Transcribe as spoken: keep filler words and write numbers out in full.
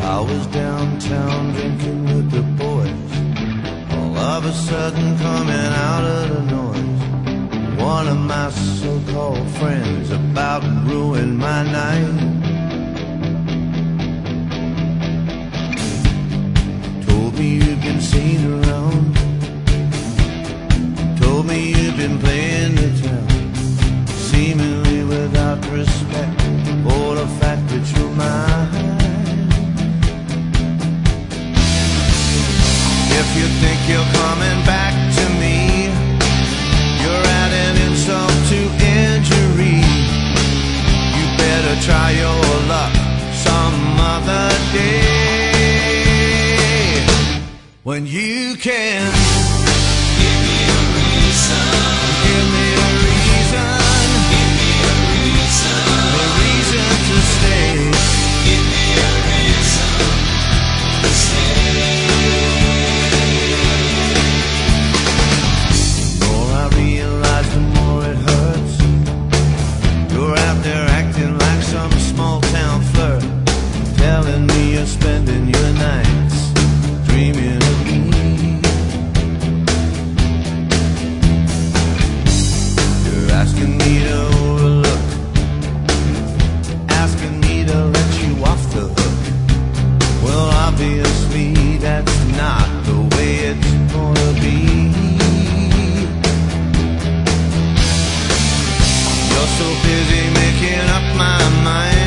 I was downtown drinking with the boys, all of a sudden coming out of the noise. One of my so-called friends about to ruin my night. Told me you'd been seen around, told me you'd been playing the town, seemingly without respect for the fact that you're mine. If you think you're coming back to me, you're adding insult to injury. You better try your luck some other day, when you can give me a reason, give me a reason, give me a reason, a reason to stay, give me a reason to stay. The more it hurts, you're out there acting like some small town flirt, telling me you're spending your nights dreaming of me. You're asking me to overlook, asking me to let you off the hook. Well, obviously that's not the way it's gonna be. So busy making up my mind,